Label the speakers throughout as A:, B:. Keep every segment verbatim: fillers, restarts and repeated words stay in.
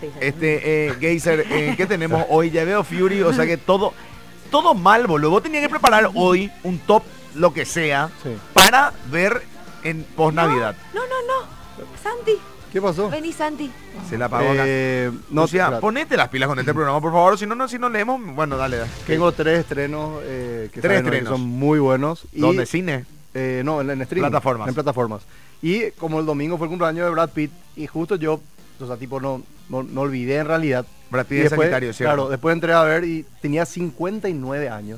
A: Sí, sí.
B: Este, eh, Geyser, eh, ¿qué tenemos hoy? Ya veo Fury, o sea que todo, todo mal, boludo. Vos tenías que preparar hoy un top, lo que sea,
C: Sí.
B: para ver en post-Navidad.
A: No, no, no. Santi.
C: ¿Qué pasó?
A: Vení, Santi.
B: Se la apagó acá.
C: Eh, no,
B: o sea,
C: espera,
B: ponete las pilas con este programa, por favor, si no, no, si no leemos, bueno, dale, dale.
C: tengo tres estrenos eh, que,
B: Tres
C: saben, que
B: estrenos.
C: son muy buenos. Y,
B: ¿Dónde? ¿Cine?
C: Eh, no, en, en streaming.
B: Plataformas.
C: En plataformas. Y como el domingo fue el cumpleaños de Brad Pitt, y justo yo, o sea, tipo, no, no, no olvidé en realidad.
B: Brad Pitt
C: Y
B: es
C: después,
B: sanitario, ¿cierto?
C: claro, después entré a ver y tenía cincuenta y nueve años.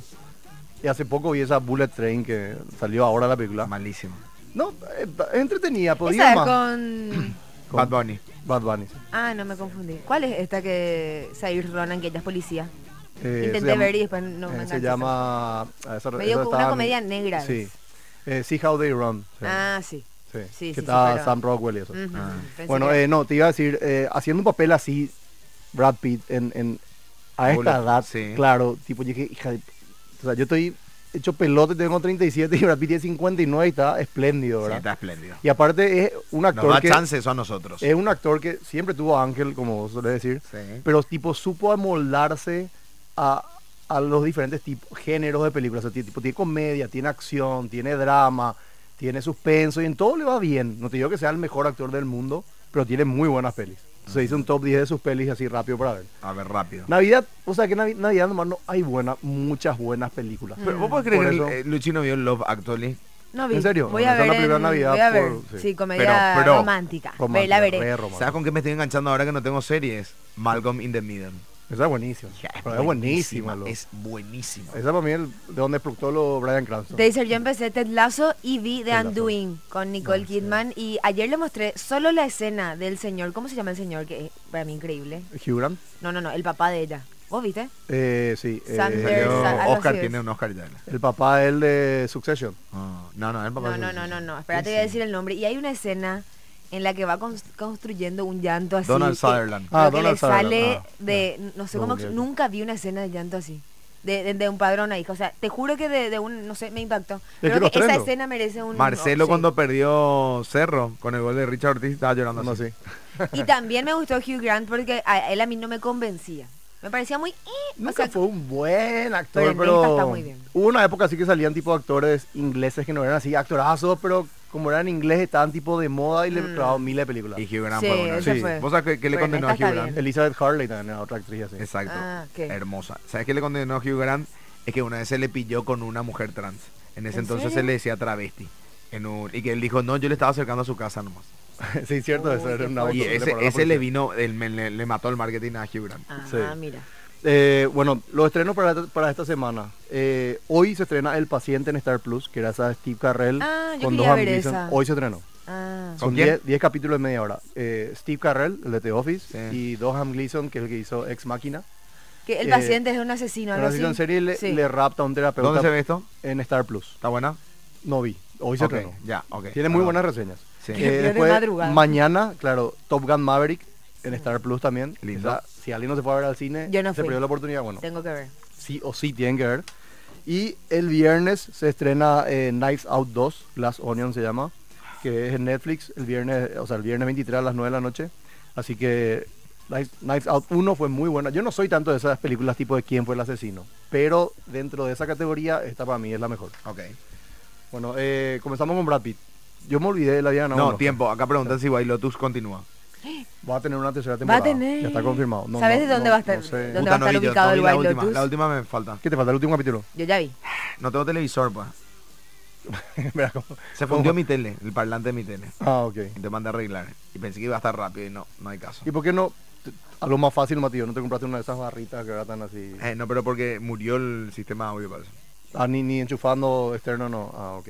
C: Y hace poco vi esa Bullet Train que salió ahora la película.
B: Malísimo.
C: No, eh, es entretenida,
A: Esa
C: podía
A: es
C: más.
A: con...
C: Con
B: Bad Bunny.
C: Bad Bunny. Sí.
A: Ah, no me confundí. ¿Cuál es esta que Saoirse Ronan, que ella es policía?
C: Eh,
A: Intenté
C: se llama-
A: ver y después no me
C: eh,
A: enganché.
C: Se llama... ah, esa-
A: Medio
C: esa
A: como una
C: está en-
A: comedia negra.
C: Sí.
A: es.
C: Eh, See How They Run. se llama.
A: Ah, sí.
C: Sí,
A: sí, sí,
C: que
A: sí,
C: está
A: pero-
C: Sam Rockwell y eso.
A: Ujú,
B: Ah.
A: pensé
C: Bueno,
A: que-
C: eh, no, te iba a decir, eh, haciendo un papel así, Brad Pitt, en, en, a esta
B: Bullet,
C: edad,
B: sí.
C: claro, tipo, yo dije, hija de... O sea, yo estoy hecho pelote, tengo treinta y siete y Brad Pitt tiene cincuenta y nueve y está espléndido,
B: Sí,
C: ¿verdad?
B: está espléndido.
C: Y aparte es un
B: Nos
C: actor
B: da
C: que...
B: chance eso a nosotros.
C: Es un actor que siempre tuvo ángel, como vos solés decir,
B: Sí.
C: pero tipo supo amoldarse a, a los diferentes tipos, géneros de películas. O sea, tipo, tiene comedia, tiene acción, tiene drama, tiene suspenso y en todo le va bien. No te digo que sea el mejor actor del mundo, pero tiene muy buenas pelis. Se hizo un top diez de sus pelis así rápido para ver.
B: A ver, rápido.
C: Navidad, o sea que Navi- Navidad nomás no hay buenas, muchas buenas películas.
B: Pero vos podés creer
C: Por
B: que
C: eso-
B: eh, Luchino vio Love Actually.
A: No vi.
C: ¿En serio?
A: Voy
C: Bueno,
A: a
C: esa es
A: ver.
C: la primera
A: en-
C: Navidad
A: voy a ver.
C: por-
A: Sí,
C: sí.
A: comedia
B: Pero- pero-
A: romántica.
C: Romántica,
A: Ve, la veré.
C: re romántica.
B: ¿Sabes con qué me estoy enganchando ahora que no tengo series? Malcolm in the Middle.
C: Esa es buenísima.
B: Ya,
C: Pero es buenísima. loco.
B: Es buenísima.
C: Esa para mí es el- de donde explotó lo Bryan Cranston.
A: Taser, yo empecé Ted Lasso y vi The
C: Ted Lasso.
A: Undoing con Nicole
C: No, sí.
A: Kidman. Y ayer le mostré solo la escena del señor. ¿Cómo se llama el señor? Que es para mí increíble.
C: Hugh Grant.
A: No, no, no, el papá de ella. ¿Vos viste?
C: Eh, sí. eh,
A: Sanders,
B: Salió
A: Sa- algo
B: Oscar,
A: así
B: tiene
A: es.
B: un Oscar ya.
C: el papá él de Succession.
B: Ah, no, no, el papá.
A: No,
B: es-
A: no, no, no, no. Espérate,
B: Sí,
A: voy a
B: sí.
A: decir el nombre. Y hay una escena en la que va cons- construyendo un llanto así.
B: Donald
A: que-
B: Sutherland.
A: pero
C: Ah,
A: que
C: Donald
A: le sale
C: Sutherland, ah,
A: de, no sé
C: No,
A: cómo,
C: ok, ok.
A: nunca vi una escena de llanto así. De, de, de un padrón a hijo. O sea, te juro que de, de un, no sé, me impactó.
C: que
A: Creo
C: los
A: que esa
C: tres no.
A: escena merece un...
B: Marcelo
A: oh, sí.
B: cuando perdió Cerro con el gol de Richard Ortiz estaba llorando
C: No
B: así.
C: sé.
A: Y también me gustó Hugh Grant porque a él a mí no me convencía. Me parecía muy... eh, o
C: Nunca
A: sea,
C: fue un buen actor,
A: pero en
C: pero,
A: esta está muy bien.
C: hubo una época así que salían tipo actores ingleses que no eran así actorazos, pero como eran inglés estaban tipo de moda y le
A: Mm.
C: clavaban miles de películas.
B: Y Hugh Grant
A: Sí,
B: fue bueno.
A: ese
C: Sí.
A: fue.
B: ¿Vos sabés qué, qué le
A: Pero
B: condenó a
A: esta
B: Hugh
A: está
B: Grant?
A: bien.
C: Elizabeth Harley también era otra actriz así.
B: Exacto.
A: Ah, ¿qué?
B: Hermosa. ¿Sabes qué le condenó a Hugh Grant? Es que una vez se le pilló con una mujer trans. En ese
A: ¿En
B: entonces
A: serio?
B: se le decía travesti. En un, y que él dijo, no, yo le estaba acercando a su casa nomás.
C: Sí, cierto,
A: Uy,
C: eso era
A: qué
C: una
A: fuerte.
B: Y
C: auto- le
B: ese,
C: paró la
B: ese le
C: policía.
B: vino, el- me- le, le mató el marketing a Hugh Grant.
A: Ah,
C: Sí.
A: mira.
C: Eh, bueno, los estrenos para, para esta semana. Eh, hoy se estrena El Paciente en Star Plus, que era esa de Steve Carell
A: Ah, yo
C: con
A: quería
C: Dohan
A: ver
C: Gleason.
A: esa.
C: Hoy se estrenó.
A: Ah.
B: ¿Con
C: Son
B: quién?
C: diez capítulos de media hora. Eh, Steve Carell, el de The Office,
B: Sí.
C: y Dohan Gleason, que es el que hizo Ex Machina.
A: Que el
C: Eh,
A: paciente es un asesino,
C: Una
A: algo así.
C: en serie le,
A: Sí.
C: le rapta a un terapeuta
B: ¿Dónde se ve esto?
C: en Star Plus.
B: ¿Está buena?
C: No vi. Hoy se
B: Ok,
C: estrenó.
B: ya, ok.
C: Tiene muy
B: Perdón.
C: buenas reseñas.
B: Sí.
C: Eh,
A: Yo de
C: después,
A: madrugada.
C: mañana, claro, Top Gun Maverick en Star Plus también.
B: Lindo.
C: O sea, si alguien no se fue a ver al cine,
A: Yo no
C: se
A: fui.
C: perdió la oportunidad. Bueno,
A: Tengo que ver.
C: sí o sí tienen que ver. Y el viernes se estrena eh, Knives Out dos, Glass Onion se llama, que es en Netflix el viernes, o sea, el viernes veintitrés a las nueve de la noche. Así que Knives, Knives Out uno fue muy buena. Yo no soy tanto de esas películas tipo de quién fue el asesino, pero dentro de esa categoría, esta para mí es la mejor.
B: Ok.
C: Bueno, eh, comenzamos con Brad Pitt. Yo me olvidé de la vida.
B: No, tiempo. Acá preguntan si White Lotus continúa.
C: Va a tener una tercera temporada.
A: Va a tener.
C: Ya está confirmado. No,
A: ¿Sabes
C: no,
A: de dónde
C: no,
A: va a estar?
C: no sé.
A: ¿Dónde
B: Puta,
A: va a
B: no
A: estar
B: vi yo,
A: ubicado
B: no vi
A: el
B: la
A: White
B: última.
A: Lotus?
B: La última me falta.
C: ¿Qué te falta el último capítulo?
A: Yo ya vi.
B: No tengo televisor, pues.
C: Mira cómo-
B: Se
C: cómo-
B: fundió mi tele, el parlante de mi tele.
C: Ah, ok.
B: Y te mandé a arreglar. Y pensé que iba a estar rápido y no, no hay caso.
C: ¿Y por qué no? te- Algo más fácil, Matías, ¿no te compraste una de esas barritas que eran tan así?
B: Eh, no, pero porque murió el sistema de audio para eso.
C: Ah, ni, ni enchufando externo, no. Ah, ok.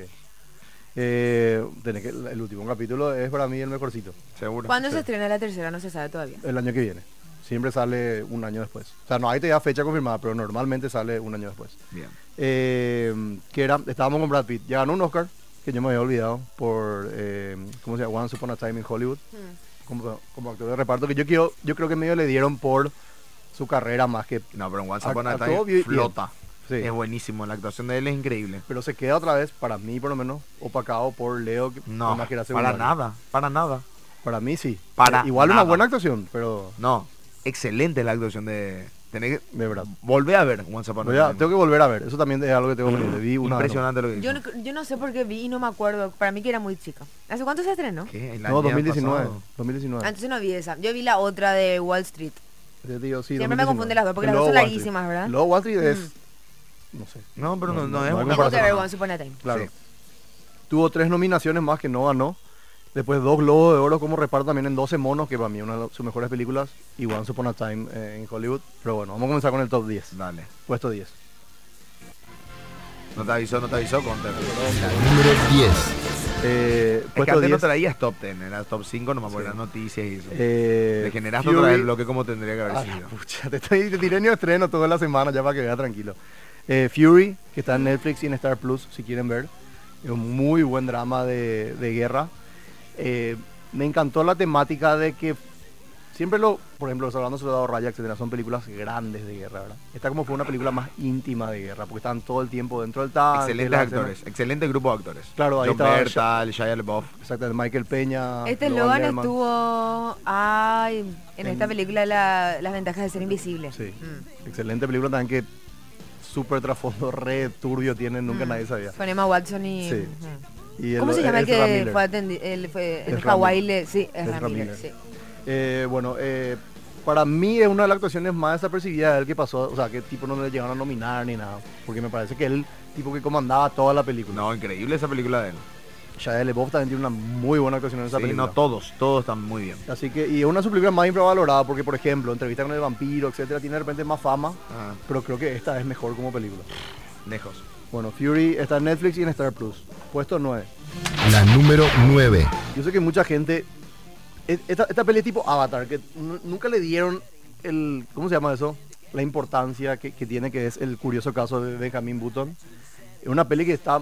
C: Eh, tenés que, el último capítulo es para mí el mejorcito.
B: Seguro.
A: ¿Cuándo
C: Sí.
A: se estrena la tercera? No se sabe todavía.
C: El año que viene. Siempre sale un año después. O sea, no hay todavía fecha confirmada, pero normalmente sale un año después.
B: Bien.
C: Eh, que era, estábamos con Brad Pitt. Ya ganó un Oscar, que yo me había olvidado, por, eh, ¿cómo se llama? Once Upon a Time in Hollywood. Como, como actor de reparto, que yo, quiero, yo creo que medio le dieron por su carrera más que...
B: No, pero en Once
C: Ac-
B: Upon a
C: actuó
B: Time
C: bien-
B: flota.
C: Sí.
B: Es buenísimo. La actuación de él es increíble.
C: Pero se queda otra vez, para mí por lo menos, opacado por Leo. Que
B: No,
C: más que era
B: para
C: secundario.
B: nada. Para nada.
C: Para mí sí.
B: Para
C: Eh, igual
B: nada.
C: una buena actuación, pero...
B: No. excelente la actuación de... Tenés que
C: De verdad.
B: volver a ver Once Upon a
C: Voy a-
B: Time.
C: tengo que volver a ver, eso también es algo que tengo pendiente. Vi una vez
B: Impresionante lo que
A: Yo
B: hizo.
A: no, yo no sé por qué vi y no me acuerdo. Para mí que era muy chica. ¿Hace cuánto se estrenó?
B: ¿Qué? El
C: No,
B: año
C: dos mil diecinueve.
B: pasado.
C: dos mil diecinueve.
A: Ah, entonces no vi esa. Yo vi la otra de Wall Street.
C: Te digo, sí,
A: Siempre me
C: dos mil diecinueve.
A: confunden las dos, porque
C: El
A: las dos
C: Lobo
A: son
C: Wall Street.
A: larguísimas, ¿verdad?
C: Lobo Wall Street es,
A: Mm.
C: no sé,
B: No, pero no,
C: No,
B: no,
C: no,
B: es
C: no hay
B: una
A: Tengo que ver
C: comparación.
A: Once Upon a Time.
C: claro.
B: Sí.
C: Tuvo tres nominaciones más que no ganó. Después dos Globos de Oro como reparto también en doce monos, que para mí es una de sus mejores películas. Y Once Upon a Time eh, en Hollywood. Pero bueno, vamos a comenzar con el top diez.
B: Dale.
C: Puesto diez.
B: No te avisó, no te avisó, Conte.
D: Número diez.
C: Eh,
B: Es que
C: puesto
B: antes no
C: diez.
B: traías top diez, era top cinco nomás por
C: Sí.
B: las noticias y eso.
C: eh,
B: Le generaste
C: Fury-
B: otra vez el bloque como tendría que haber
C: Ah, la
B: sido.
C: pucha, te, estoy, te tiré ni estreno toda la semana ya para que vea tranquilo. Eh, Fury, que está en Netflix y en Star Plus, si quieren ver. Es un muy buen drama de, de guerra. Eh, me encantó la temática de que siempre lo, por ejemplo, Los Hablando Soldado Raya, etcétera, son películas grandes de guerra, ¿verdad? Esta como fue una película más íntima de guerra, porque están todo el tiempo dentro del tanque.
B: Excelentes
C: la
B: actores, excelente grupo de actores.
C: Claro, ahí
B: John
C: estaba
B: Bertal, Shia LaBeouf.
C: escena- Exactamente, Michael Peña.
A: Este
C: Logan
A: Logan
C: Lerman.
A: estuvo. Ay, en,
C: En-
A: esta película la- Las ventajas de ser invisible.
C: Sí,
A: Mm.
C: excelente película también que súper trasfondo, re turbio tiene, nunca
A: Mm.
C: nadie sabía.
A: Con Emma Watson y.
C: Sí.
A: mm.
C: Y el-
A: ¿Cómo se llama el
C: Ezra
A: que
C: Miller.
A: fue, atendi- el, fue en
C: Ezra
A: Hawái?
C: Miller.
A: le- Sí, es
C: Ezra
A: Miller.
C: Miller.
A: Sí.
C: Eh, bueno, eh, para mí es una de las actuaciones más desapercibidas de él que pasó, o sea, que tipo no le llegaron a nominar ni nada, porque me parece que él, tipo que comandaba toda la película.
B: No, increíble esa película de él.
C: Shia LaBeouf también tiene una muy buena actuación en esa
B: Sí,
C: película.
B: no todos, todos están muy bien.
C: Así que, y es una de sus películas más infravaloradas, porque por ejemplo, Entrevista con el vampiro, etcétera, tiene de repente más fama,
B: Ah,
C: pero creo que esta es mejor como película.
B: lejos.
C: Bueno, Fury está en Netflix y en Star Plus. Puesto nueve.
D: La número nueve.
C: Yo sé que mucha gente. e- Esta, esta peli es tipo Avatar, que nu- nunca le dieron el. ¿Cómo se llama eso? La importancia que, que tiene, que es el curioso caso de Benjamin Button. Es una peli que está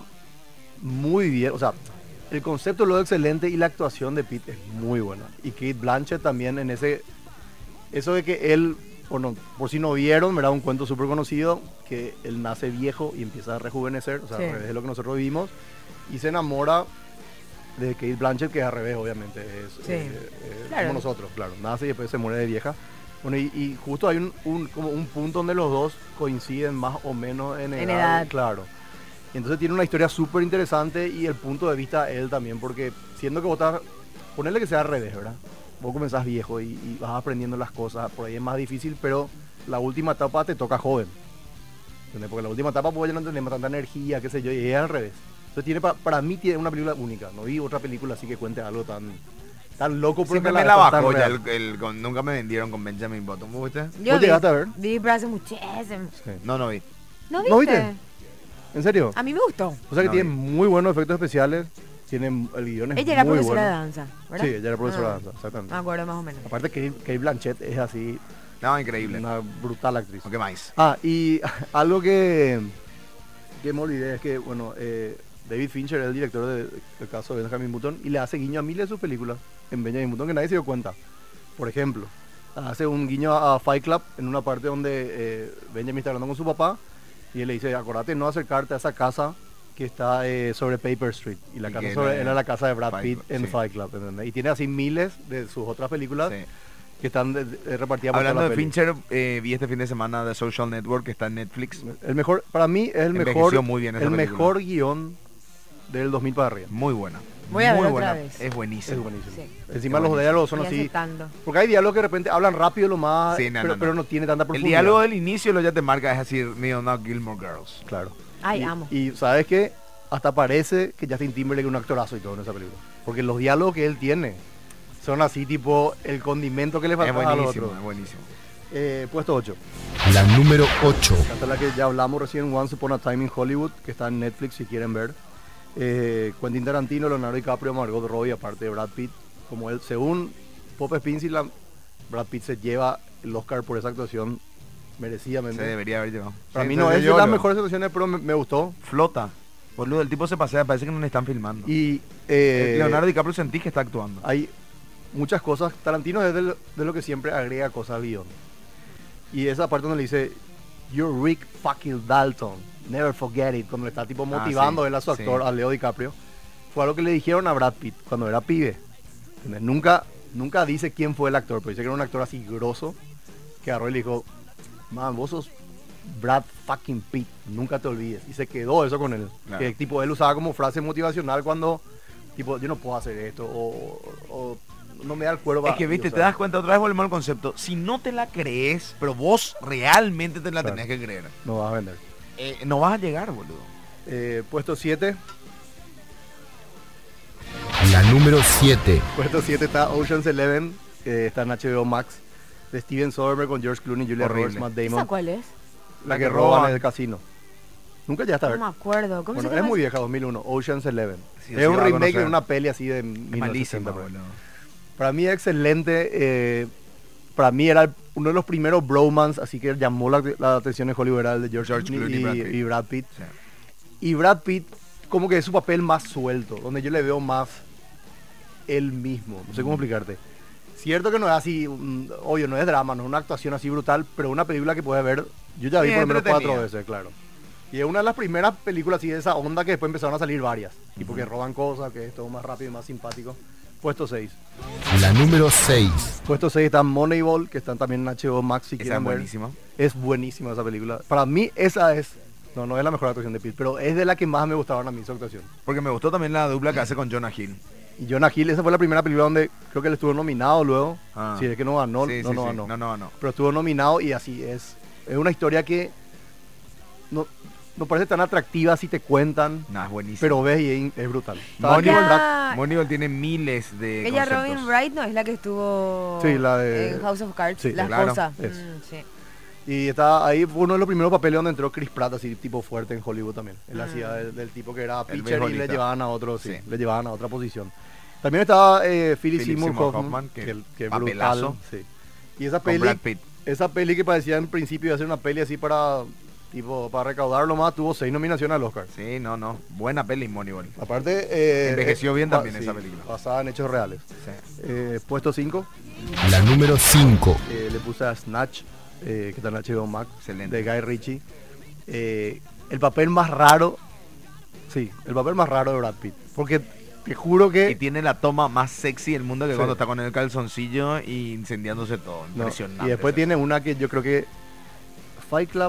C: muy bien. O sea, el concepto lo es excelente y la actuación de Pete es muy buena. Y Kate Blanchett también en ese. Eso de que él. Bueno, por si no vieron, ¿verdad? Un cuento súper conocido, que él nace viejo y empieza a rejuvenecer, o sea,
A: Sí.
C: al revés de lo que nosotros vivimos, y se enamora de Kate Blanchett, que es al revés, obviamente, es
A: Sí.
C: eh, eh,
A: Claro.
C: como nosotros, claro, nace y después se muere de vieja. Bueno, y, y justo hay un, un- como un punto donde los dos coinciden más o menos en edad.
A: En edad.
C: Claro. Y entonces tiene una historia súper interesante y el punto de vista de él también, porque siendo que vos estás, ponerle que sea al revés, ¿verdad? Vos comenzás viejo y, y vas aprendiendo las cosas, por ahí es más difícil, pero la última etapa te toca joven. ¿Entendés? Porque la última etapa pues ya no tenemos tanta energía, qué sé yo, y es al revés. Entonces tiene, pa- para mí tiene una película única. No vi otra película así que cuente algo tan, tan loco. pero
B: Siempre
C: que a
B: me la
C: vez tan
B: bajó ya,
C: real.
B: el, el- con- nunca me vendieron con Benjamin Button, ¿vos viste?
A: Yo
C: ¿Vos
A: vi,
C: llegaste a ver?
A: vi, pero hace muchísimo.
C: Sí.
B: No, no vi.
A: ¿No viste?
C: ¿No viste? ¿En serio?
A: A mí me gustó.
C: O sea que
B: No
C: tiene
B: vi.
C: muy buenos efectos especiales. Tiene, el guión es
A: Ella era
C: muy
A: profesora
C: bueno.
A: de danza, ¿verdad?
C: Sí, ella era profesora
A: Ah,
C: de danza, exactamente.
A: Me acuerdo más o menos.
C: Aparte que Kate Blanchett es así,
B: No, increíble.
C: una brutal actriz.
B: ¿O qué más?
C: Ah, y algo que, que me olvidé es que, bueno, eh, David Fincher es el director de- del caso de Benjamin Button y le hace guiño a miles de sus películas en Benjamin Button que nadie se dio cuenta. Por ejemplo, hace un guiño a Fight Club en una parte donde eh, Benjamin está hablando con su papá y él le dice, acordate no acercarte a esa casa que está eh, sobre Paper Street. Y la
B: Y
C: casa
B: que
C: sobre,
B: era
C: era la casa de Brad
B: Fight
C: Pitt
B: Club,
C: en
B: sí.
C: Fight Club. ¿entendés? Y tiene así miles de sus otras películas
B: Sí.
C: que están de- de- repartidas por
B: Hablando
C: toda la
B: de
C: peli.
B: Fincher, eh, vi este fin de semana The Social Network, que está en Netflix.
C: El mejor, para mí es el
B: Envejeció
C: mejor,
B: muy bien esa
C: el
B: película.
C: mejor guión del dos mil para arriba.
B: Muy buena.
A: Voy a
B: Muy
A: ver
B: buena.
A: otra vez.
B: Es buenísimo.
C: Es buenísimo.
A: Sí.
C: Encima
B: Es
C: los
B: buenísimo.
C: diálogos son
A: Y
C: así.
A: aceptando.
C: Porque hay diálogos que de repente hablan rápido lo más,
B: Sí, no,
C: pero,
B: no,
C: pero
B: no.
C: no tiene tanta
B: El
C: profundidad.
B: diálogo del inicio lo ya te marca, es decir, mío, no, Gilmore Girls.
C: Claro.
A: Ay,
C: y,
A: amo.
C: Y sabes que hasta parece que Justin Timberlake es un actorazo y todo en esa película. Porque los diálogos que él tiene son así tipo el condimento que le
B: Es
C: falta a los
B: buenísimo,
C: otros.
B: es buenísimo.
C: Eh, puesto ocho.
D: La número ocho.
C: Esta es la que ya hablamos recién, Once Upon a Time in Hollywood, que está en Netflix si quieren ver. Eh, Quentin Tarantino, Leonardo DiCaprio, Margot Robbie, aparte de Brad Pitt. Como él, según Pop Spincyland, Brad Pitt se lleva el Oscar por esa actuación
B: Se
C: merecidamente.
B: debería haber llevado.
C: Para
B: Sí,
C: mí
B: se
C: no es de
B: llevó,
C: las
B: lo-
C: mejores actuaciones, pero me, me gustó.
B: Flota. Boludo, el tipo se pasea, parece que no le están filmando.
C: Y eh,
B: Leonardo DiCaprio sentí que está actuando.
C: hay muchas cosas. Tarantino es de lo, de lo que siempre agrega cosas al guión. Y esa parte donde le dice, you're Rick fucking Dalton, never forget it, cuando le está tipo motivando
B: sí,
C: él a su
B: sí.
C: actor, a Leo DiCaprio, fue algo que le dijeron a Brad Pitt cuando era pibe. ¿Entendés? Nunca, nunca dice quién fue el actor, pero dice que era un actor así grosso. que agarró y le dijo, man, vos sos Brad fucking Pitt, nunca te olvides. Y se quedó eso con él.
B: Claro.
C: Que tipo él usaba como frase motivacional cuando, tipo, yo no puedo hacer esto, o, o no me da el cuerpo.
B: Es que, viste, te das cuenta, otra vez volvemos al concepto. Si no te la crees, pero vos realmente te la
C: Claro.
B: tenés que creer,
C: No vas a vender.
B: eh, no vas a llegar, boludo.
C: Eh, puesto siete.
D: La número siete.
C: Puesto siete está Ocean's Eleven, que está en H B O Max, de Steven Soderbergh con George Clooney, Julia
B: Horrible.
C: Roberts, Matt
A: ¿Esa
C: Damon.
A: cuál es?
C: La
B: La
C: que
B: que
C: roban
B: roban.
C: en el casino. Nunca ya está a
A: No
C: ver.
A: me acuerdo. ¿Cómo
C: Bueno,
A: se
C: es
A: llama?
C: muy vieja, dos mil uno, Ocean's Eleven.
B: Sí,
C: es
B: sí,
C: un
B: la voy a
C: remake de
B: conocer.
C: una peli así de
B: Es
C: mil novecientos
B: malísima,
C: sesenta.
B: boludo.
C: Para mí excelente. eh, para mí era uno de los primeros bromance, así que llamó la, la atención en Hollywood, era el de George,
B: George
C: Clooney
B: Clooney
C: y,
B: y Brad Pitt.
C: y Brad Pitt.
B: Sí.
C: Y Brad Pitt, como que es su papel más suelto, donde yo le veo más él mismo. No sé cómo explicarte. Cierto que no es así, mm, obvio, no es drama, no es una actuación así brutal, pero una película que puedes ver, yo ya vi
B: Sí,
C: por lo menos cuatro
B: entretenida.
C: veces, claro. Y es una de las primeras películas así de esa onda que después empezaron a salir varias. Y porque roban cosas, que es todo más rápido y más simpático. Puesto seis.
D: La número seis.
C: Puesto seis está Moneyball, que están también en H B O Max si
B: Esa
C: quieren
B: es
C: ver.
B: buenísima.
C: Es buenísima esa película. Para mí esa es, no, no es la mejor actuación de Pitt, pero es de la que más me gustaron a mí su actuación.
B: Porque me gustó también la dupla que hace con Jonah Hill.
C: Y Jonah Hill, esa fue la primera película donde creo que él estuvo nominado luego.
B: Ah.
C: Si es que no ganó,
B: Sí,
C: no,
B: sí,
C: no
B: sí.
C: ganó.
B: No, no ganó.
C: Pero estuvo nominado y así es. Es una historia que no, no parece tan atractiva si te cuentan,
B: No, es buenísimo.
C: pero ves y es, es brutal.
B: Moneyball,
A: Ella-
B: Moneyball tiene miles de
A: Ella
B: conceptos.
A: Robin Wright no es la que estuvo
C: Sí, la de-
A: en House of Cards,
C: Sí,
A: la
B: claro,
A: esposa.
C: es.
A: Mm, sí.
C: Y está ahí, fue uno de los primeros papeles donde entró Chris Pratt, así tipo fuerte en Hollywood también. Él
A: Mm.
C: hacía del, del tipo que era
B: El
C: pitcher y le
B: beisbolista.
C: llevaban a otro, sí,
B: Sí.
C: le llevaban a otra posición. También estaba eh, Philip
B: Philip
C: Seymour
B: Seymour
C: Hoffman,
B: Hoffman,
C: que,
B: que
C: que
B: papelazo.
C: brutal. Sí. Y esa
B: Con
C: peli,
B: Brad Pitt.
C: esa peli que parecía en principio iba a ser una peli así para tipo para recaudarlo más, tuvo seis nominaciones al Oscar.
B: Sí, no, no. Buena peli Moneyball.
C: Aparte, eh,
B: Envejeció
C: eh,
B: bien
C: ba-
B: también esa película.
C: Basada en hechos reales.
B: Sí.
C: Eh, puesto cinco,
D: La número cinco.
C: le puse a Snatch, eh, que está en H B O Max,
B: Excelente.
C: de Guy Ritchie. Eh, el papel más raro, sí, el papel más raro de Brad Pitt. Porque te juro que...
B: Y tiene la toma más sexy del mundo que
C: Sí.
B: cuando está con el calzoncillo y incendiándose todo.
C: no,
B: Impresionante.
C: y después
B: esa.
C: tiene una que yo creo que Fight Club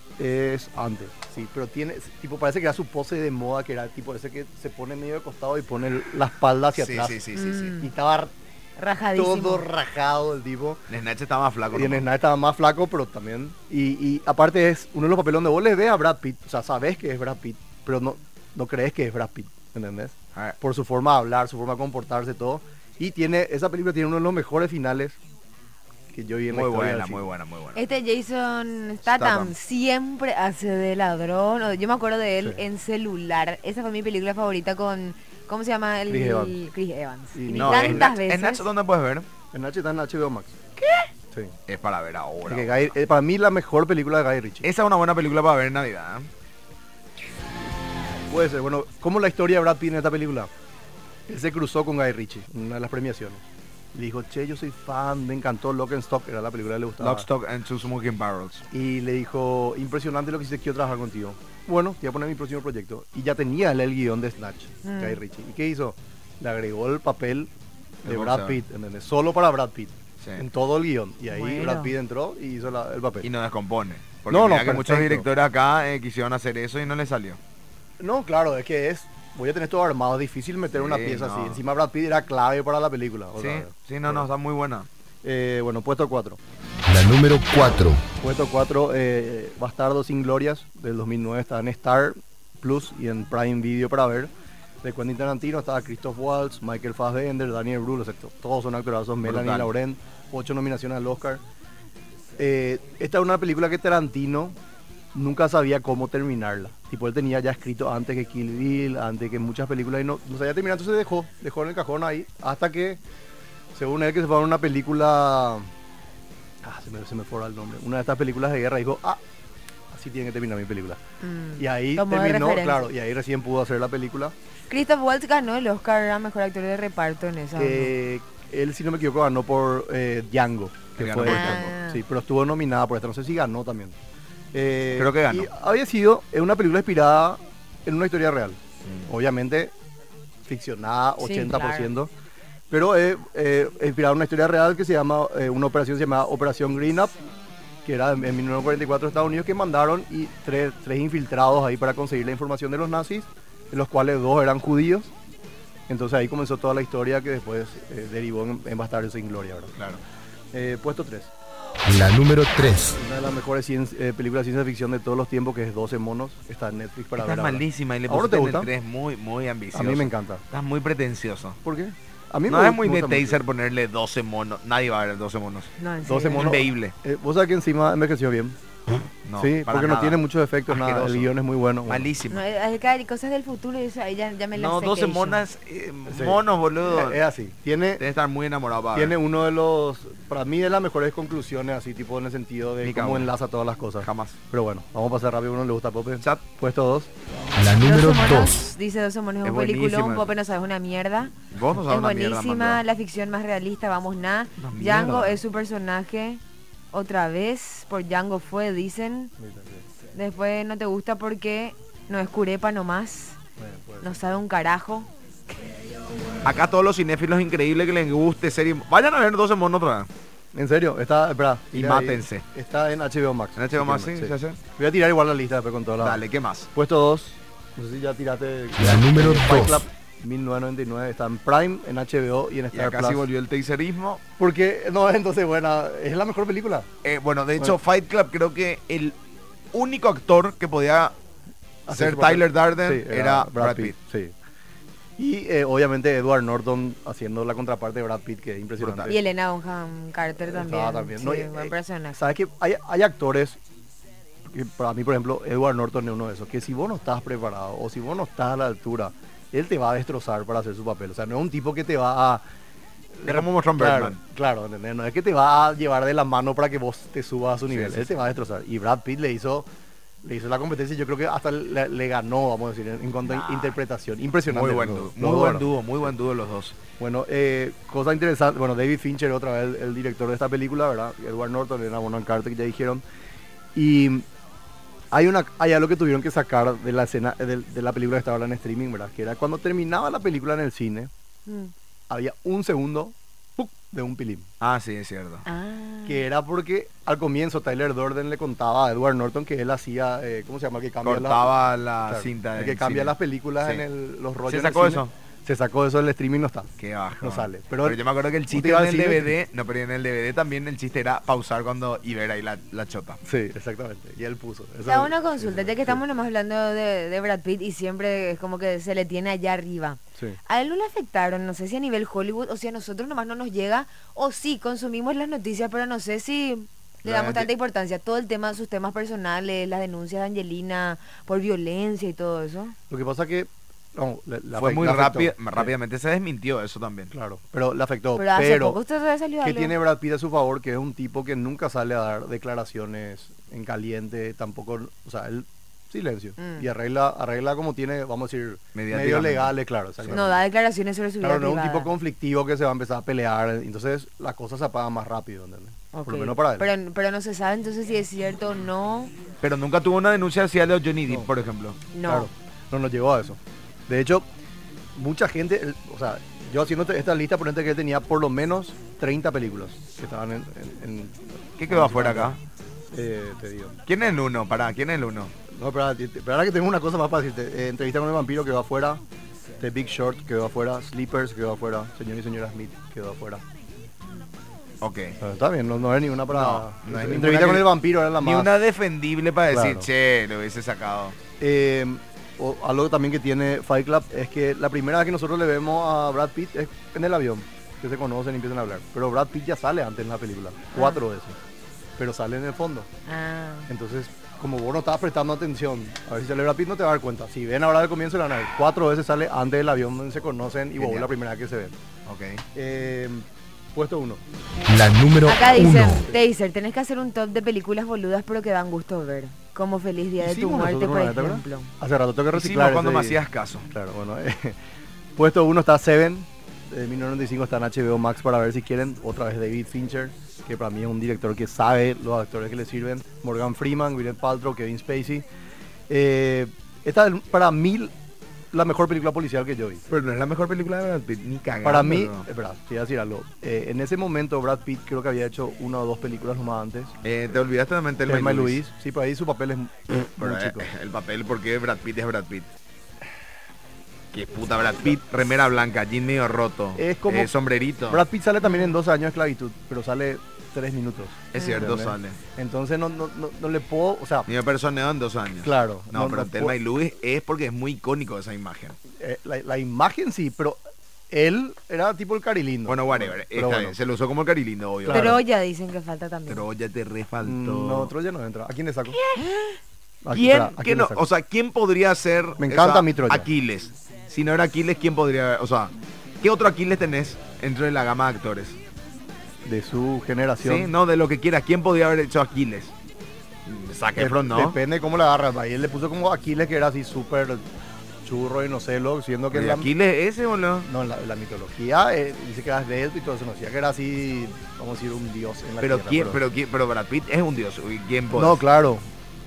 C: es antes, sí, pero tiene, tipo, parece que era su pose de moda, que era tipo ese que se pone medio de costado y pone el- la espalda hacia
B: Sí,
C: atrás.
B: sí, sí, sí, sí.
A: Mm.
C: Y estaba
A: Rajadísimo.
C: todo rajado el tipo.
B: Snatch está más flaco.
C: Y en
B: nomás.
C: Snatch estaba más flaco, pero también. Y, y aparte es uno de los papeles donde vos le ves a Brad Pitt, o sea, sabes que es Brad Pitt, pero no, no crees que es Brad Pitt, ¿entendés?
B: A ver,
C: Por su forma de hablar, su forma de comportarse, todo. Y tiene, esa película tiene uno de los mejores finales que yo vi en la
B: muy
C: historia del
B: buena,
C: cine.
B: muy buena, muy buena.
A: Este Jason Statham,
B: Statham.
A: siempre hace de ladrón. o- Yo me acuerdo de él
C: Sí.
A: en Celular. Esa fue mi película favorita con... ¿Cómo se llama? El,
C: Chris Evans.
A: Chris Evans.
C: Y
A: Y
C: no,
A: tantas
B: Snatch,
A: veces.
B: Snatch, ¿dónde puedes ver?
C: Snatch está en H B O Max. ¿Qué? Sí.
B: Es para ver ahora.
C: Que
B: ahora.
C: Guy- eh, para mí la mejor película de Guy Ritchie.
B: Esa es una buena película para ver en Navidad. ¿eh?
C: Puede ser. Bueno, ¿cómo la historia de Brad Pitt en esta película? Él se cruzó con Guy Ritchie en una de las premiaciones. Le dijo, che, yo soy fan, me encantó Lock and Stock, era la película que le gustaba.
B: Lock, Stock and Two Smoking Barrels.
C: Y le dijo, impresionante lo que hiciste, quiero trabajar contigo. Bueno, te voy a poner mi próximo proyecto. Y ya tenía él el guión de Snatch,
A: Mm.
C: Guy Ritchie. ¿Y qué hizo? Le agregó el papel de
B: El
C: Brad
B: boxeador.
C: Pitt, ¿entendés? Solo para Brad Pitt,
B: Sí.
C: en todo el guión. Y ahí
A: Bueno.
C: Brad Pitt entró y hizo la- el papel.
B: Y no descompone. Porque
C: No, no,
B: mira que muchos
C: perfecto.
B: directores acá eh, quisieron hacer eso y no les salió.
C: No, claro, es que es, voy a tener todo armado, es difícil meter
B: Sí,
C: una pieza
B: no.
C: así. Encima Brad Pitt era clave para la película. o
B: Sí,
C: sea,
B: sí, no, no,
C: bueno.
B: está muy buena.
C: Eh, bueno, puesto cuatro.
D: La número cuatro.
C: Puesto cuatro, eh, Bastardo sin Glorias, del dos mil nueve, está en Star Plus y en Prime Video para ver. De Quentin Tarantino estaba Christoph Waltz, Michael Fassbender, Daniel Brühl, exacto. Todos son actorazos, Melanie
B: Brutal.
C: Laurent, ocho nominaciones al Oscar. Eh, esta es una película que Tarantino nunca sabía cómo terminarla. Tipo, él tenía ya escrito antes que Kill Bill, antes que muchas películas y no, no sabía terminar, entonces dejó, dejó en el cajón ahí, hasta que, según él, que se fue a una película... Ah, se me, se me fue ahora el nombre. Una de estas películas de guerra dijo, ah, así tiene que terminar mi película.
A: Mm.
C: Y ahí
A: Tomó de
C: terminó,
A: referencia.
C: claro, y ahí recién pudo hacer la película.
A: Christoph Waltz ganó el Oscar a Mejor Actor de Reparto en esa. ¿o no?
C: Eh, él, si no me equivoco, ganó por eh, Django. Que
B: Él ganó
C: fue
B: por
A: Django.
C: Django. Sí, pero estuvo nominada por esta. No sé si ganó también. Eh,
B: Creo que ganó.
C: Y había sido eh, una película inspirada en una historia real.
B: Mm.
C: Obviamente ficcionada,
A: Sí,
C: ochenta por ciento. Pero es eh, inspirado en una historia real que se llama, eh, una operación se llama Operación Green Up, que era en, en mil novecientos cuarenta y cuatro Estados Unidos, que mandaron y tres, tres infiltrados ahí para conseguir la información de los nazis, de los cuales dos eran judíos. Entonces ahí comenzó toda la historia que después eh, derivó en, en Bastardos sin Gloria, ¿verdad?
B: Claro.
C: Eh, puesto tres.
D: La número tres.
C: Una de las mejores cien- eh, películas de ciencia ficción de todos los tiempos, que es doce monos, está en Netflix para
B: Esta es
C: ver ahora.
B: malísima y le
C: ¿Ahora
B: pusiste
C: te
B: en el
C: gusta?
B: tres muy, muy ambicioso.
C: A mí me encanta.
B: Estás muy pretencioso.
C: ¿Por qué? A mí
B: No
C: me
B: es
C: gu-
B: muy
C: me
B: de
C: gusta mucho.
B: taser ponerle doce monos. Nadie va a ver doce monos.
A: No, en
C: doce
A: serio.
C: monos.
B: Increíble.
C: Eh, Vos sabés que encima envejeció bien.
B: No,
C: sí,
B: para
C: porque no
B: nada.
C: tiene muchos efectos, nada. El
B: Asqueroso.
C: guión es muy bueno. bueno.
B: Malísimo.
A: No, es que hay cosas del futuro y eso ahí ya, ya me las
B: No,
A: sé
B: doce
A: que hizo.
B: monas, eh,
C: Sí.
B: monos, boludo.
C: Es, es así. Tiene,
B: Debe estar muy enamorado para
C: tiene
B: ver.
C: uno de los, para mí, de las mejores conclusiones, así, tipo en el sentido de
B: Ni
C: cómo
B: cagón.
C: enlaza todas las cosas.
B: Jamás.
C: Pero bueno, vamos a pasar rápido. Uno le gusta a Pope.
B: Chat.
C: Puesto dos.
D: La número
A: doce monos,
D: dos.
A: dice doce monos, es
B: Es
A: un peliculón,
B: buenísima.
A: Pope no sabes una mierda.
B: Vos no sabes
A: Es
B: una mierda,
A: buenísima,
B: Manuel.
A: la ficción más realista, vamos nada.
B: Una mierda.
A: Django es su personaje, otra vez, por Django fue, dicen. Después no te gusta porque no es curepa nomás, no sabe un carajo.
B: Acá todos los cinéfilos increíbles que les guste serie. Vayan a ver doce monos otra vez.
C: En serio, está, espera.
B: Y
C: mira ahí.
B: mátense.
C: Está en H B O Max.
B: En H B O Max,
C: Si
B: sí,
C: quieren,
B: ya sé.
C: Voy a tirar igual la lista después con toda la...
B: Dale, ¿qué más?
C: Puesto dos. No sé si ya tiraste...
D: La número
C: Fight
D: dos.
C: Club, mil novecientos noventa y nueve. Está en Prime, en H B O y en
B: Y
C: Star
B: acá
C: Plus.
B: sí volvió el taserismo.
C: Porque, no, entonces, buena, es la mejor película.
B: Eh, bueno, de hecho,
C: Bueno.
B: Fight Club creo que el único actor que podía
C: Hacer
B: ser
C: su papel.
B: Tyler Darden
C: Sí,
B: era, Brad Pitt.
C: Sí. Y eh, obviamente Edward Norton haciendo la contraparte de Brad Pitt, que es impresionante.
B: Brutal.
A: Y Elena Bonham Carter también.
C: Estaba también.
A: Sí,
C: No, y,
A: buen
C: eh,
A: personaje.
C: ¿Sabes que hay, hay actores, que para mí, por ejemplo, Edward Norton es uno de esos, que si vos no estás preparado o si vos no estás a la altura, él te va a destrozar para hacer su papel. O sea, no es un tipo que te va a...
B: Es como mostró en
C: Claro,
B: Birdman.
C: claro, ¿entendés? No es que te va a llevar de la mano para que vos te subas a su
B: Sí,
C: nivel.
B: sí,
C: Él te va a destrozar. Y Brad Pitt le hizo, le hizo la competencia y yo creo que hasta le, le ganó, vamos a decir, en, en cuanto a interpretación. Impresionante.
B: Muy buen
C: los-
B: dúo.
C: los
B: Muy
C: dos,
B: buen
C: ¿no?
B: dúo, muy buen dúo los dos.
C: Bueno, eh, cosa interesante, bueno, David Fincher, otra vez el, el director de esta película, ¿verdad? Edward Norton, Elena Bonham Carter, que ya dijeron. Y hay una hay algo que tuvieron que sacar de la escena, de, de la película que estaba en streaming, ¿verdad? Que era cuando terminaba la película en el cine,
A: Mm.
C: había un segundo ¡puc! De un pilín.
B: Ah, sí, es cierto.
A: Ah.
C: Que era porque al comienzo Tyler Durden le contaba a Edward Norton que él hacía, eh, ¿cómo se llama? El que cambia la-
B: Cortaba la
C: claro,
B: cinta.
C: el que
B: del
C: cambia
B: cine.
C: las películas
B: Sí.
C: en el, los rollos.
B: ¿Se
C: en el
B: sacó
C: cine.
B: eso?
C: Se sacó eso del streaming, no está.
B: Qué bajo.
C: No sale. Pero,
B: Pero, yo me acuerdo que el chiste
C: ¿Usted iba
B: en
C: al
B: el
C: cine?
B: D V D, no, pero en el D V D también el chiste era pausar cuando y ver ahí la, la chota.
C: Sí, exactamente. Y él puso. Eso
A: Te hago
C: es-
A: una consulta, ya que
C: sí,
A: estamos nomás hablando de, de Brad Pitt y siempre es como que se le tiene allá arriba.
C: sí.
A: A él no le afectaron, no sé si a nivel Hollywood o si a nosotros nomás no nos llega o sí consumimos las noticias, pero no sé si le
B: La
A: damos
B: gente-
A: tanta importancia. Todo el tema, sus temas personales, las denuncias de Angelina por violencia y todo eso.
C: Lo que pasa que no, le- la
B: Fue
C: afect-
B: muy
C: la afectó.
B: rápido,
C: Sí,
B: rápidamente se desmintió eso también.
C: claro, pero le afectó.
A: Pero hace
C: Pero,
A: poco usted todavía salió
C: ¿qué
A: algo.
C: tiene Brad Pitt a su favor? Que es un tipo que nunca sale a dar declaraciones en caliente, tampoco, o sea, él silencio.
A: Mm.
C: Y arregla, arregla como tiene, vamos a decir, medios
B: Mediáticamente.
C: legales, claro. exactamente.
A: No da declaraciones sobre su vida
C: Claro, no es un
A: privada.
C: tipo conflictivo que se va a empezar a pelear, entonces las cosas se apagan más rápido, ¿entendés? Por
A: Ok.
C: lo menos para él.
A: Pero, pero no se sabe entonces si es cierto o no.
B: Pero nunca tuvo una denuncia hacia de Johnny Depp,
C: No.
B: por ejemplo.
A: No.
C: Claro, no nos llegó a eso. De hecho, mucha gente, el- o sea, yo haciendo este- esta lista, por ejemplo, que él tenía por lo menos treinta películas que estaban en... en- en-
B: ¿Qué quedó afuera acá?
C: Eh, te digo.
B: ¿Quién es el uno? Pará, ¿quién es el uno?
C: No, espera, te- te- espera que tengo una cosa más para decirte. Eh, entrevista con el vampiro quedó afuera. The Big Short quedó afuera. Sleepers quedó afuera. Señor y señora Smith quedó afuera.
B: Ok.
C: Pero está bien, no, no hay ninguna para...
B: No, no hay
C: entrevista
B: ninguna
C: con
B: que-
C: el vampiro era la
B: Ni
C: más...
B: una defendible para decir,
C: Claro.
B: che, lo hubiese sacado.
C: Eh, o algo también que tiene Fight Club es que la primera vez que nosotros le vemos a Brad Pitt es en el avión, que se conocen y empiezan a hablar. Pero Brad Pitt ya sale antes en la película, cuatro veces. Pero sale en el fondo.
A: Ah.
C: Entonces, como vos no estabas prestando atención, a ver si sale Brad Pitt no te vas a dar cuenta. Si ven ahora del comienzo, le van a ver. Cuatro veces sale antes del avión donde se conocen y vos
B: Genial.
C: la primera vez que se ven.
B: Ok.
C: Eh, puesto uno.
D: La número
A: Acá dicen,
D: uno.
A: Taser, tenés que hacer un top de películas boludas pero que dan gusto ver. Como Feliz Día de tu
C: Hicimos
A: Muerte,
C: nosotros
A: por
C: una vez, ¿te acuerdas?
A: ejemplo.
C: Hace rato tengo que
B: Hicimos
C: reciclar.
B: cuando me
C: ese-
B: hacías caso.
C: Claro, bueno. eh, puesto uno está Seven, de mil novecientos noventa y cinco, está en H B O Max para ver si quieren. Otra vez David Fincher, que para mí es un director que sabe los actores que le sirven. Morgan Freeman, Gwyneth Paltrow, Kevin Spacey. Eh, esta es para mí la mejor película policial que yo vi.
B: Pero no es la mejor película de Brad Pitt, ni cagando.
C: Para mí,
B: ¿no?
C: espera, te iba a decir algo. Eh, en ese momento Brad Pitt creo que había hecho una o dos películas nomás antes.
B: Eh, te olvidaste de Thelma
C: Thelma
B: y
C: y
B: Louise.
C: Louise. Sí, por ahí su papel es muy
B: Pero, eh,
C: chico.
B: el papel, porque Brad Pitt es Brad Pitt. Qué puta Brad Pitt, remera blanca, jean medio roto,
C: Es como-
B: eh, sombrerito.
C: Brad Pitt sale también en doce años de esclavitud, pero sale tres minutos.
B: Es cierto,
C: ¿Entendés?
B: sale.
C: Entonces no, no, no, no le puedo, o sea,
B: Ni me personeo en dos años.
C: claro.
B: No, pero
C: no
B: Thelma y
C: puedo-
B: Louise es porque es muy icónico esa imagen.
C: eh, la, la imagen sí, pero él era tipo el carilindo.
B: Bueno, whatever.
C: Pero
B: Está
C: bueno.
B: bien, se lo usó como el carilindo, obvio.
C: Claro.
A: Pero ya dicen que falta también.
B: Pero ya te refaltó.
C: Mm, No, Troya no entra. ¿A quién le saco? Aquí,
B: ¿Quién?
C: espera, ¿a
B: ¿Qué
C: quién le
B: no?
C: saco?
B: O sea, ¿quién podría ser?
C: Me encanta
B: esa-
C: mi Troya.
B: Aquiles. Si no era Aquiles, ¿quién podría? O sea, ¿qué otro Aquiles tenés dentro de la gama de actores?
C: De su generación.
B: Sí, no, de lo que quieras. ¿Quién podría haber hecho Aquiles? Zac
C: Dep-
B: Efron, ¿no?
C: Depende de cómo le agarras. Ahí él le puso como Aquiles, que era así súper churro y no sé lo, siendo que
B: ¿De
C: en la,
B: Aquiles ese, boludo?
C: no, en la, en la mitología eh, dice que era esbelto y todo eso, no decía que era así, vamos a decir, un dios en la
B: Pero
C: tierra,
B: quién, pero quién, pero Brad Pitt es un dios. Uy, ¿quién puede?
C: No, claro.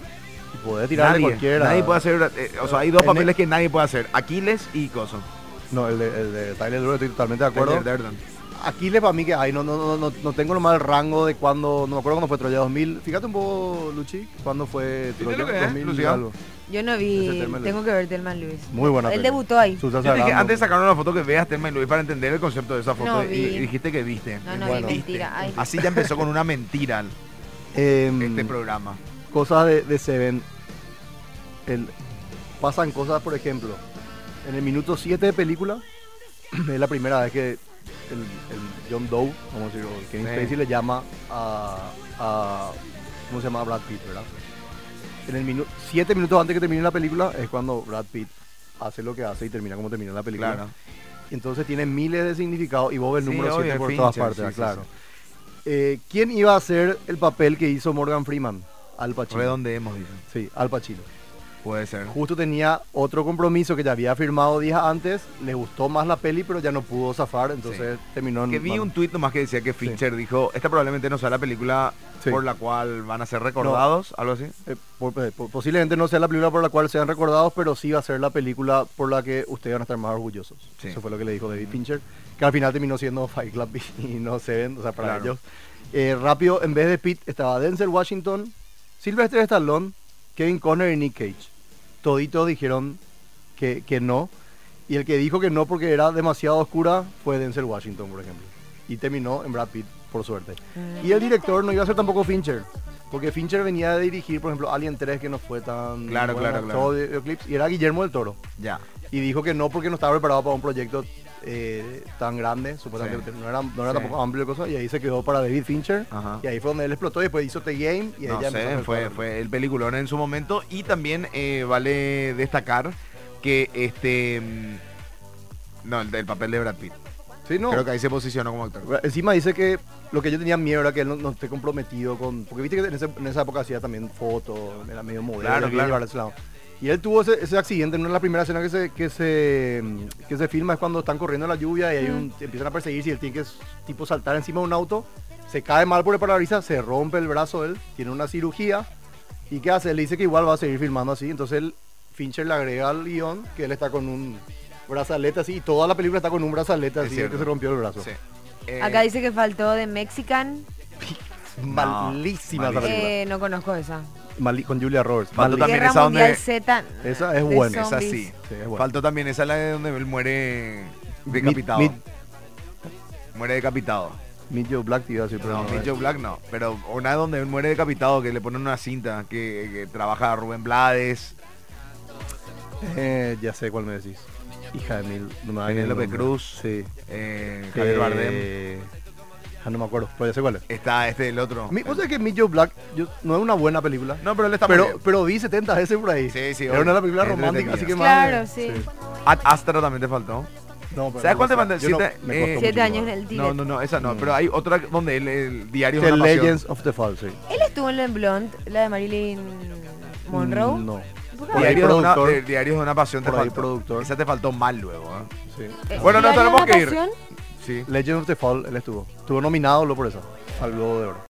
C: Y poder tirarle
B: nadie,
C: cualquiera.
B: nadie puede hacer. eh, o sea, hay dos
C: En
B: papeles
C: el-
B: que nadie puede hacer: Aquiles y Coso.
C: No, el de, el de Tyler Durden, estoy totalmente de acuerdo.
B: Tyler Durden.
C: Aquiles para mí que hay, no, no, no, no, no tengo nomás el rango de cuando, no me acuerdo cuándo fue Troya dos mil. Fíjate un poco, Luchi, cuándo fue
B: Dile
C: Troya
B: lo que es,
C: dos mil y
B: Lucía.
C: algo.
A: Yo no
C: Ese
A: vi,
C: Thelma y
A: tengo que ver Thelma y Louise.
C: Muy buena
A: Él
C: peli.
A: debutó ahí.
C: Susan
B: Yo te dije,
C: Sarandon.
B: antes de sacar una foto que veas Thelma y Louise para entender el concepto de esa foto
A: No
B: y,
A: vi.
B: y dijiste que viste.
A: No, no
C: Bueno.
A: vi mentira. Ay.
B: Así ya empezó con una mentira
C: Em,
B: este programa.
C: Cosas de, de Seven. El, pasan cosas, por ejemplo, en el minuto siete de película, es la primera vez que el, el John Doe, vamos a decir, o Kevin
B: Sí.
C: Spacey le llama a, a- ¿cómo se llama? Brad Pitt, ¿verdad? En el minuto, siete minutos antes que termine la película es cuando Brad Pitt hace lo que hace y termina como termina la película.
B: Claro.
C: Entonces tiene miles de significados y vos ves el
B: Sí,
C: número
B: obvio,
C: siete por
B: Fincher,
C: todas partes,
B: sí,
C: ¿verdad?
B: sí,
C: Claro. Eh, ¿Quién iba a hacer el papel que hizo Morgan Freeman? Al Pacino.
B: Fue donde hemos dicho.
C: Sí, Al Pacino.
B: Puede ser.
C: Justo tenía otro compromiso que ya había firmado días antes, le gustó más la peli, pero ya no pudo zafar, entonces terminó en...
B: Que vi
C: bueno,
B: un tuit nomás que decía que Fincher dijo, esta probablemente no sea la película
C: Sí.
B: por la cual van a ser recordados, algo así.
C: eh, por- eh, po- posiblemente no sea la película por la cual sean recordados, pero sí va a ser la película por la que ustedes van a estar más orgullosos.
B: Sí.
C: Eso fue lo que le dijo David Fincher, que al final terminó siendo Fight Club y no Seven, o sea, para
B: Claro.
C: ellos. Eh, rápido, en vez de Pitt estaba Denzel Washington, Sylvester Stallone, Kevin Conner y Nick Cage. Toditos dijeron que, que no. Y el que dijo que no porque era demasiado oscura fue Denzel Washington, por ejemplo. Y terminó en Brad Pitt, por suerte. Y el director no iba a ser tampoco Fincher. Porque Fincher venía de dirigir, por ejemplo, Alien tres, que no fue tan...
B: Claro,
C: buena,
B: claro, claro.
C: todo de- de clips, y era Guillermo del Toro.
B: Ya.
C: Y dijo que no porque no estaba preparado para un proyecto eh, tan grande. Supuestamente
B: Sí.
C: no era, no era
B: Sí.
C: tampoco amplio cosa. Y ahí se quedó para David Fincher.
B: Ajá.
C: Y ahí fue donde él explotó. Y después hizo The Game. Y ahí
B: No
C: ya empezó a
B: sé,
C: hacer
B: fue,
C: todo.
B: fue el peliculón en su momento. Y también eh, vale destacar que este... mm, No, el del papel de Brad Pitt.
C: Sí, no.
B: Creo que ahí se posicionó como actor.
C: Encima dice que lo que yo tenía miedo era que él no, no esté comprometido con... Porque viste que en, ese- en esa época hacía también fotos, era medio modelo.
B: Claro,
C: quería
B: claro.
C: llevar a ese lado. Y él tuvo ese, ese accidente, no es la primera escena que se, que se que se filma, es cuando están corriendo en la lluvia y hay un, empiezan a perseguir y él tiene que tipo saltar encima de un auto, se cae mal por el parabrisas, se rompe el brazo él, tiene una cirugía y ¿qué hace? Él dice que igual va a seguir filmando así, entonces él, Fincher le agrega al guión que él está con un brazalete así y toda la película está con un brazalete
B: Es
C: así
B: cierto.
C: que se rompió el brazo.
B: Sí. Eh,
A: Acá dice que faltó de Mexican.
C: Malísima esa
B: malísima.
C: película.
A: Eh, no conozco esa.
C: Mali- con Julia Roberts.
B: Faltó
C: Malísima.
B: también
A: Guerra
B: esa
A: Mundial
B: donde-
A: Z.
C: Esa es
A: de
C: buena,
B: esa
A: zombies.
B: sí.
C: Sí, es buena.
B: Faltó también esa la de donde él muere decapitado.
C: Mid,
B: Muere decapitado.
C: Mid Joe Black te iba a decir, pero
B: No,
C: no,
B: Meet
C: es.
B: Joe Black no. Pero una donde él muere decapitado, que le ponen una cinta, que, que trabaja Rubén Blades,
C: Eh, ya sé cuál me decís. Hija de mil. No me va a venir el
B: Penélope
C: nombre.
B: Cruz,
C: Sí.
B: eh, Javier Bardem.
C: Eh, ah, no me acuerdo, pero ya sé cuál es.
B: Está este el otro.
C: Mi- ¿Vos sabés que Meet Joe Black yo- no es una buena película?
B: No, pero él está muy
C: Pero,
B: bien.
C: pero vi setenta veces por ahí.
B: Sí, sí,
C: Era
B: obvio.
C: una de las películas
B: Es
C: románticas, así que
B: entretenida.
C: más.
A: Claro, sí.
B: Ad Astra también te faltó.
C: No, pero
B: ¿Sabes
C: no
B: cuál te
C: sé.
B: mandé?
C: Yo no-
B: Siete,
C: me
B: eh,
C: costó
A: Siete
C: muchísimo.
A: años en el Tíbet.
B: No, no, no, esa no.
C: Mm.
B: Pero hay otra donde él, el diario de
C: The
B: una pasión.
C: Legends of the Fall, sí.
A: Él estuvo en la Blonde, la de Marilyn Monroe.
C: Mm, No.
A: ¿Por qué?
C: Por ahí
B: Diarios de, una,
C: productor.
B: eh, Diarios de una pasión te
C: Por ahí
B: faltó.
C: productor.
B: Esa te faltó mal luego. ¿eh?
C: Sí.
A: Eh,
B: Bueno, nos
A: ¿Diario de
B: tenemos
A: una
B: que ir.
A: pasión?
B: Sí.
C: Legends of the Fall, él estuvo. Estuvo nominado lo por eso, al Globo de Oro.